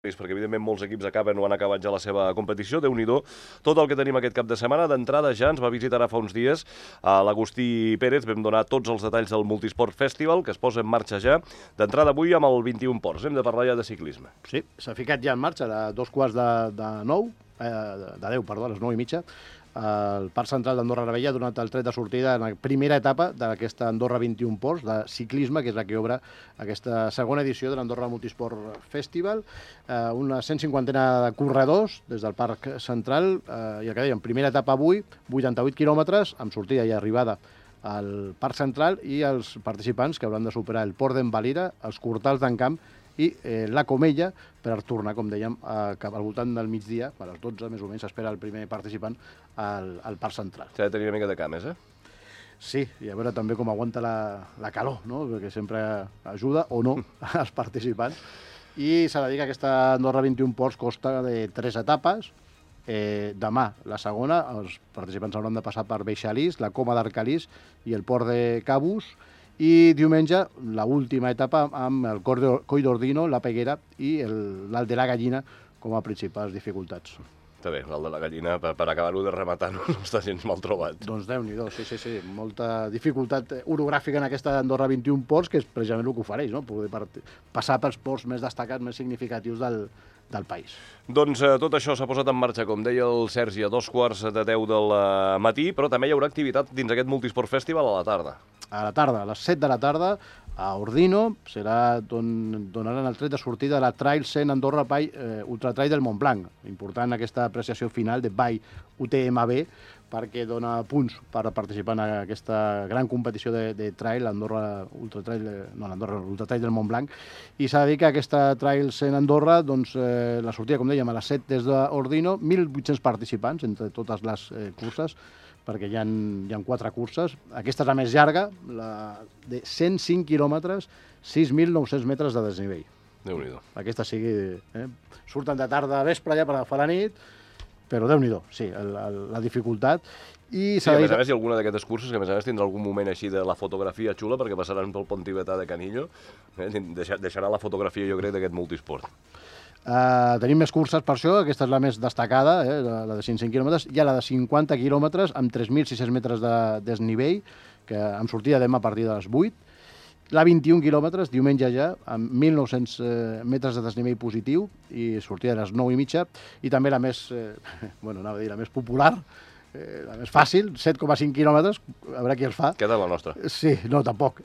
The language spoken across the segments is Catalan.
perquè evidentment molts equips acaben o han acabat ja la seva competició. Déu-n'hi-do tot el que tenim aquest cap de setmana. D'entrada ja ens va visitar ara fa uns dies a l'Agustí Pérez. Vam donar tots els detalls del Multisport Festival, que es posa en marxa ja. D'entrada avui amb el 21 Ports. Hem de parlar ja de ciclisme. Sí, s'ha ficat ja en marxa a 10, a les 9:30. El Parc Central d'Andorra la Vella ha donat el tret de sortida en la primera etapa d'aquesta Andorra 21 Ports de ciclisme, que és la que obre aquesta segona edició de l'Andorra Multisport Festival. Una 150 de corredors des del Parc Central, i el que dèiem, primera etapa avui, 88 quilòmetres, amb sortida i arribada al Parc Central, i els participants que hauran de superar el Port d'en Valira, els Cortals d'en Camp i la Comella, per tornar, com dèiem, cap al voltant del migdia, a les 12 més o menys, s'espera el primer participant al Parc Central. S'ha de tenir una mica de cames, eh? Sí, i a veure també com aguanta la calor, no? Perquè sempre ajuda o no als participants. I s'ha de dir que aquesta Andorra 21 Ports consta de 3 etapes. Demà, la segona, els participants hauran de passar per Beixalís, la Coma d'Arcalís i el Port de Cabús. I diumenge, l'última etapa amb el Coll d'Ordino, la Peguera i l'Alt de la Gallina com a principals dificultats. Està bé, l'Alt de la Gallina, per acabar-ho de rematar, no està gens mal trobat. Doncs Déu-n'hi-do, sí. Molta dificultat orogràfica en aquesta Andorra 21 Ports, que és precisament el que ofereix, no? Poder passar pels ports més destacats, més significatius del país. Doncs tot això s'ha posat en marxa, com deia el Sergi, a 2:45 del matí, però també hi haurà activitat dins aquest Multisport Festival a la tarda. A la tarda, a les 7 de la tarda, a Ordino, serà donaran el tret de sortida de la Trail 100 Andorra Pai Ultra Trail del Montblanc. Important aquesta apreciació final de Bai UTMB, perquè dona punts per participar en aquesta gran competició de trail, l'Andorra Ultra Trail del Montblanc. I s'ha de dir que aquesta Trail 100 Andorra, doncs, la sortida, com dèiem, a les 7 des d'Ordino, 1.800 participants entre totes les curses, perquè hi ha 4 curses. Aquesta és la més llarga, la de 105 quilòmetres, 6.900 metres de desnivell. Déu-n'hi-do. Aquesta sigui... Surten de tarda a vespre ja per agafar la nit, però Déu-n'hi-do, sí, la dificultat. I sí, a més a més, hi ha alguna d'aquestes curses que a més a més tindrà algun moment així de la fotografia xula, perquè passaran pel pont tibetà de Canillo. Deixarà la fotografia, jo crec, d'aquest multisport. Tenim més curses per això, aquesta és la més destacada, la de 105 quilòmetres. Hi ha la de 50 quilòmetres amb 3.600 metres de desnivell, que amb sortida demà a partir de les 8. La 21 quilòmetres, diumenge ja, amb 1.900 metres de desnivell positiu i sortida a les 9:30. I també la més, la més popular, la més fàcil, 7,5 quilòmetres, a veure qui els fa. Queda la nostra. Sí, no, tampoc.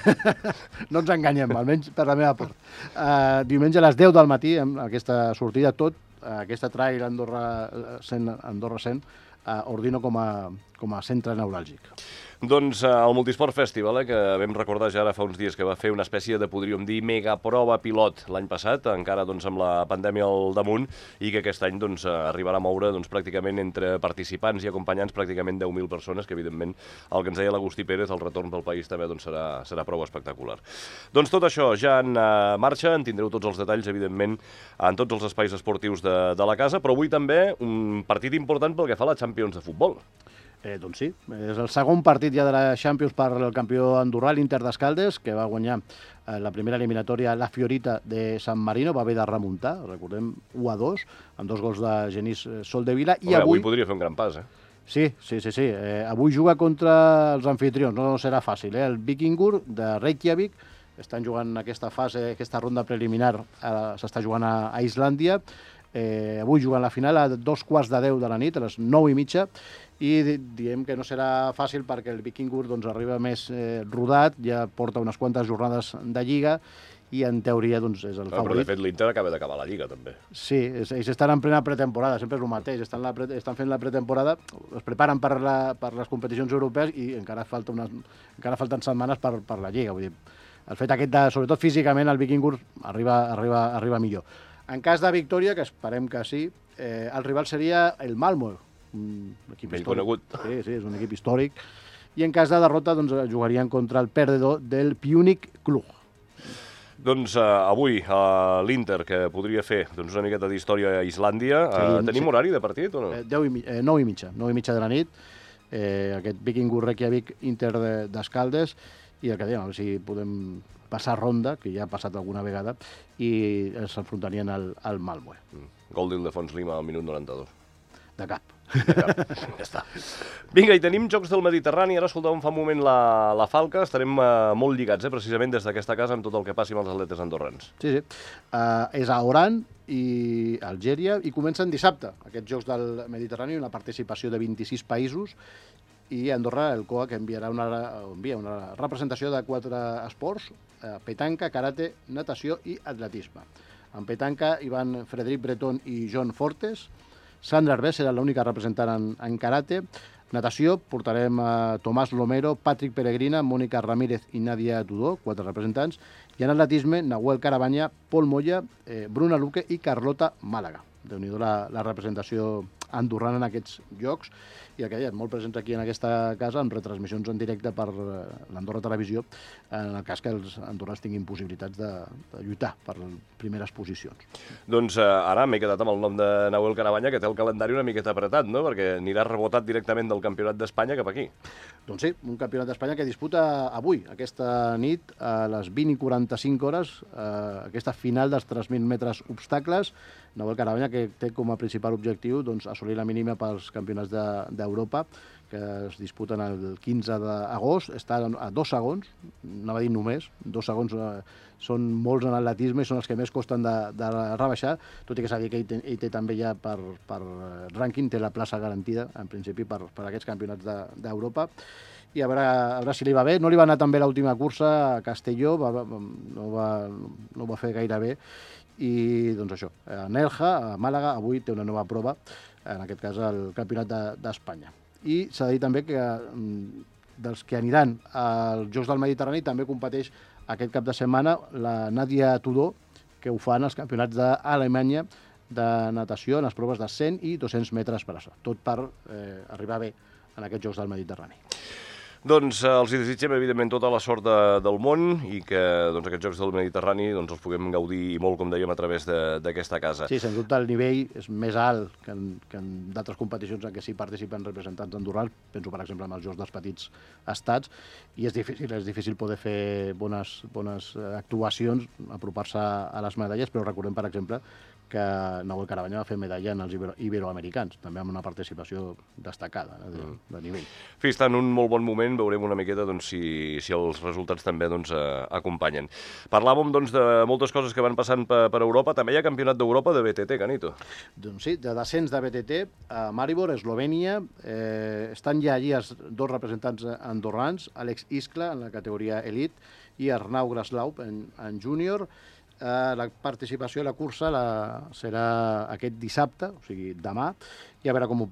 No ens enganyem, almenys per la meva part. Diumenge a les 10 del matí, amb aquesta sortida, aquesta trail Andorra 100, Ordino com a centre neuràlgic. Doncs el Multisport Festival, que vam recordar ja ara fa uns dies que va fer una espècie de, podríem dir, megaprova pilot l'any passat, encara amb la pandèmia al damunt, i que aquest any arribarà a moure pràcticament entre participants i acompanyants pràcticament 10.000 persones, que evidentment el que ens deia l'Agustí Pérez, el retorn pel país també serà prou espectacular. Doncs tot això ja en marxa, en tindreu tots els detalls, evidentment, en tots els espais esportius de la casa, però avui també un partit important pel que fa a la Champions de futbol. Doncs sí, és el segon partit ja de la Champions per al campió andorrà, l'Inter d'Escaldes, que va guanyar la primera eliminatòria la Fiorita de San Marino, va haver de remuntar, recordem, 1-2, amb 2 gols de Genís Soldevila. Avui podria fer un gran pas, Sí. Avui juga contra els anfitrions, no serà fàcil, El Víkingur de Reykjavik, estan jugant aquesta fase, aquesta ronda preliminar, s'està jugant a Islàndia. Avui juguen la final a 9:15 de la nit, a les 9:30, i diem que no serà fàcil perquè el Víkingur arriba més rodat, ja porta unes quantes jornades de Lliga i en teoria és el favorit. Però de fet l'Inter acaba d'acabar la Lliga també. Sí, ells estan en plena pretemporada, sempre és el mateix, estan fent la pretemporada, es preparen per les competicions europees i encara falten setmanes per la Lliga. Vull dir, el fet aquest sobretot físicament, el Víkingur arriba millor. En cas de victòria, que esperem que sí, el rival seria el Malmö, un equip ben històric. Conegut. Sí, és un equip històric. I en cas de derrota, jugarien contra el perdedor del Punic Club. Doncs avui l'Inter, que podria fer una miqueta d'història a Islàndia, tenim horari de partit o no? 9:30 de la nit, aquest Víkingur Reykjavik Inter d'Escaldes, i el que dèiem, a veure si podem passar ronda, que ja ha passat alguna vegada, i s'enfrontarien al Malmö. Gol d'Ildefons Lima al minut 92. De cap. Ja està. Vinga, i tenim Jocs del Mediterrani. Ara escoltàvem fa un moment la Falca. Estarem molt lligats, precisament des d'aquesta casa, amb tot el que passi amb els atletes andorrans. Sí. És a Oran i Algèria, i comencen dissabte, aquests Jocs del Mediterrani, una participació de 26 països, i Andorra, el COAC, envia una representació de 4 esports: petanca, karate, natació i atletisme. En petanca hi van Frederic Breton i John Fortes. Sandra Herbès serà l'única representant en karate. Natació, portarem Tomàs Lomero, Patrick Peregrina, Mònica Ramírez i Nadia Tudó, 4 representants. I en atletisme, Nahuel Carabanya, Pol Moya, Bruna Luque i Carlota Màlaga. Déu-n'hi-do la representació andorrana en aquests jocs, i el que deia, molt presents aquí en aquesta casa, amb retransmissions en directe per l'Andorra Televisió, en el cas que els andorrans tinguin possibilitats de lluitar per primeres posicions. Doncs ara m'he quedat amb el nom de Nahuel Carabanya, que té el calendari una miqueta apretat, no? Perquè anirà rebotat directament del Campionat d'Espanya cap aquí. Doncs sí, un Campionat d'Espanya que disputa avui, aquesta nit, a les 20:45 hores, aquesta final dels 3.000 metres obstacles. Nahuel Carabanya, que té com a principal objectiu assolir la mínima pels campionats d'Europa, que es disputen el 15 d'agost. Està a 2 segons, anava a dir només, 2 segons són molts en atletisme i són els que més costen de rebaixar, tot i que s'ha de dir que ell té també ja per rànquing, té la plaça garantida, en principi, per aquests campionats d'Europa. I a veure si li va bé. No li va anar tan bé l'última cursa a Castelló, no va fer gaire bé. I doncs això, a Nerja, a Màlaga, avui té una nova prova, en aquest cas el Campionat d'Espanya. I s'ha de dir també que dels que aniran als Jocs del Mediterrani també competeix aquest cap de setmana la Nadia Tudó, que ho fa en els campionats d'Alemanya de natació en les proves de 100 i 200 metres braça, tot per arribar bé en aquests Jocs del Mediterrani. Doncs els desitgem, evidentment, tota la sort del món i que aquests Jocs del Mediterrani els puguem gaudir molt, com dèiem, a través d'aquesta casa. Sí, sens dubte el nivell és més alt que en d'altres competicions en què sí participen representants andorrans. Penso, per exemple, en els Jocs dels Petits Estats, i és difícil poder fer bones actuacions, apropar-se a les medalles, però recordem, per exemple, que Nahuel Carabanya va fer medalla en els iberoamericans, també amb una participació destacada, de nivell. Sí, està en un molt bon moment, veurem una miqueta si els resultats també acompanyen. Parlàvem de moltes coses que van passant per Europa, també hi ha campionat d'Europa de BTT, Canito. Doncs sí, de descens de BTT a Maribor, Eslovènia, estan ja allí els 2 representants andorrans, Àlex Iskla en la categoria elit i Arnau Graslau en júnior. La participació a la cursa serà aquest dissabte, o sigui, demà, i a veure com ho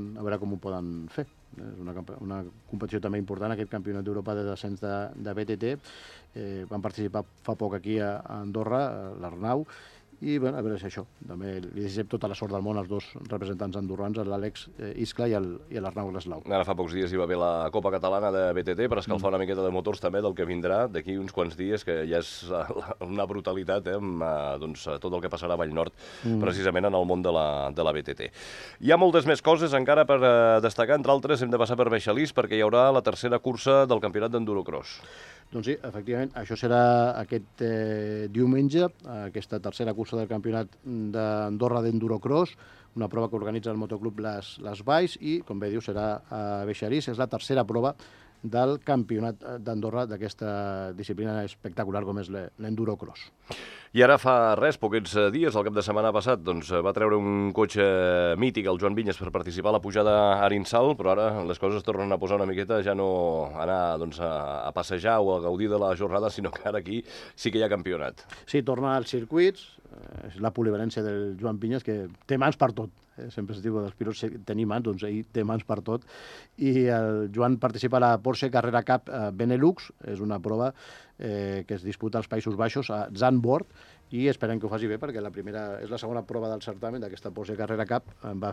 poden fer. És una competició també important, aquest campionat d'Europa de descens de BTT. Van participar fa poc aquí a Andorra, l'Arnau, i a veure si això. També li desitgem tota la sort del món als 2 representants andorrans, l'Àlex Iskla i l'Arnau Graslau. Ara fa pocs dies hi va haver la Copa Catalana de BTT per escalfar una miqueta de motors també del que vindrà d'aquí uns quants dies, que ja és una brutalitat, amb tot el que passarà a Vallnord, precisament en el món de la BTT. Hi ha moltes més coses encara per destacar, entre altres hem de passar per Baixalís perquè hi haurà la tercera cursa del campionat d'Endurocross. Doncs sí, efectivament, això serà aquest diumenge, aquesta tercera cursa del campionat d'Andorra d'Endurocross, una prova que organitza el motoclub Les Valls i, com bé diu, serà a Baixalís. És la tercera prova del campionat d'Andorra d'aquesta disciplina espectacular com és l'Endurocross. I ara fa poquets dies, el cap de setmana passat, va treure un cotxe mític, el Joan Vinyes, per participar a la pujada a Arinsal, però ara les coses tornen a posar una miqueta, ja no anar a passejar o a gaudir de la jornada, sinó que ara aquí sí que hi ha campionat. Sí, torna als circuits, és la polivalència del Joan Vinyes, que té mans per tot. Sempre es diu dels pilots tenir mans, doncs ell té mans per tot. I el Joan participa a la Porsche Carrera Cup Benelux, és una prova que es disputa als Països Baixos, a Zandvoort, i esperem que ho faci bé perquè és la segona prova del certamen d'aquesta Porsche Carrera Cup,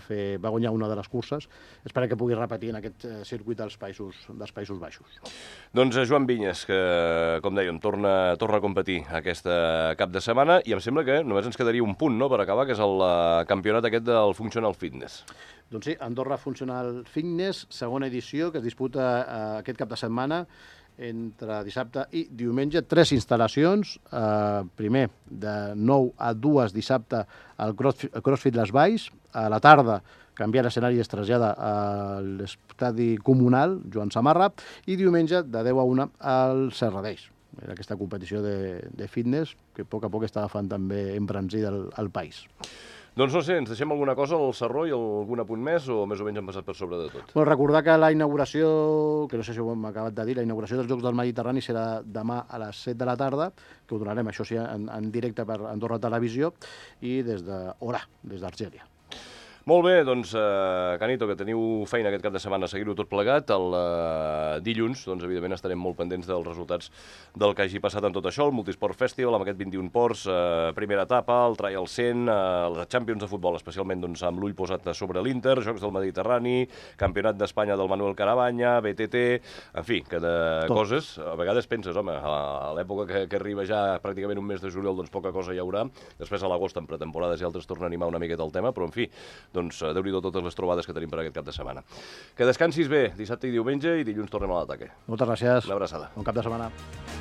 va guanyar una de les curses, esperem que pugui repetir en aquest circuit dels Països Baixos. Doncs Joan Vinyes, que com dèiem torna a competir aquesta cap de setmana, i em sembla que només ens quedaria un punt, no?, per acabar, que és el campionat aquest del Functional Fitness. Doncs sí, Andorra Functional Fitness, segona edició, que es disputa aquest cap de setmana. entre dissabte i diumenge, 3 instal·lacions. Primer, de 9 a 2 dissabte, al CrossFit Les Valls. A la tarda, canviar l'escenari i es trasllada a l'estadi comunal Joan Samarra. I diumenge, de 10 a 1, al Serradeix. Era aquesta competició de fitness que a poc està agafant també embranzida al país. Doncs no sé, ens deixem alguna cosa al Sarró i algun apunt més o més o menys han passat per sobre de tot? Bueno, recordar que la inauguració, que no sé si ho hem acabat de dir, la inauguració dels Jocs del Mediterrani serà demà a les 7 de la tarda, que ho donarem, això sí, en directe per Andorra Televisió i des d'Argèlia. Molt bé, doncs, Canito, que teniu feina aquest cap de setmana a seguir-ho tot plegat. El dilluns, doncs, evidentment, estarem molt pendents dels resultats del que hagi passat en tot això, el Multisport Festival, amb aquest 21 ports, primera etapa, el Trial 100, la Champions de futbol, especialment doncs, amb l'ull posat sobre l'Inter, Jocs del Mediterrani, Campionat d'Espanya del Manuel Carabanya, BTT, en fi, que de coses. A vegades penses, home, a l'època que arriba ja pràcticament un mes de juliol, doncs poca cosa hi haurà. Després a l'agost, en pretemporades, i altres torna a animar una miqueta el tema, però, en fi, doncs déu-n'hi-do totes les trobades que tenim per aquest cap de setmana. Que descansis bé dissabte i diumenge i dilluns tornem a l'ataque. Moltes gràcies. Una abraçada. Bon cap de setmana.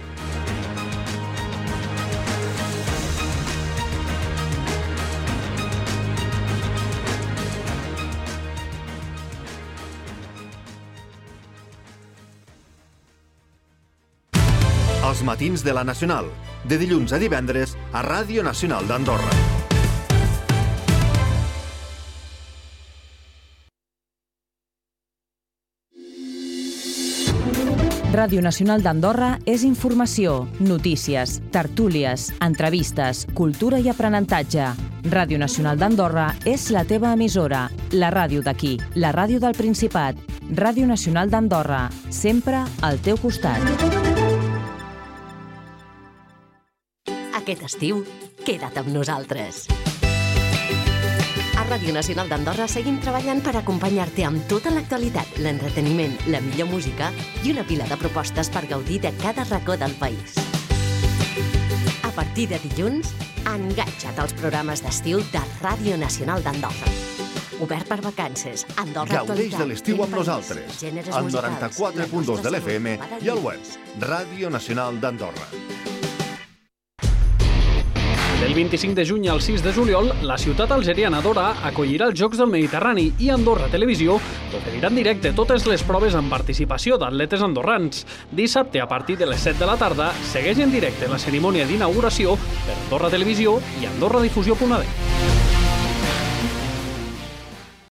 Els matins de la Nacional, de dilluns a divendres a Ràdio Nacional d'Andorra. Ràdio Nacional d'Andorra és informació, notícies, tertúlies, entrevistes, cultura i aprenentatge. Ràdio Nacional d'Andorra és la teva emissora, la ràdio d'aquí, la ràdio del Principat. Ràdio Nacional d'Andorra, sempre al teu costat. Aquest estiu, queda't amb nosaltres. A Ràdio Nacional d'Andorra seguim treballant per acompanyar-te amb tota l'actualitat, l'entreteniment, la millor música i una pila de propostes per gaudir de cada racó del país. A partir de dilluns, enganxa't als programes d'estiu de Ràdio Nacional d'Andorra. Obert per vacances, Andorra Gaudeix Actualitat, de l'estiu amb país, nosaltres, gèneres al musicals, 94.2 de l'FM la i al web Ràdio Nacional d'Andorra. Del 25 de juny al 6 de juliol, la ciutat algeriana d'Ora acollirà els Jocs del Mediterrani i Andorra Televisió t'oferirà en directe totes les proves amb participació d'atletes andorrans. Dissabte, a partir de les 7 de la tarda, segueix en directe la cerimònia d'inauguració per Andorra Televisió i AndorraDifusió.d.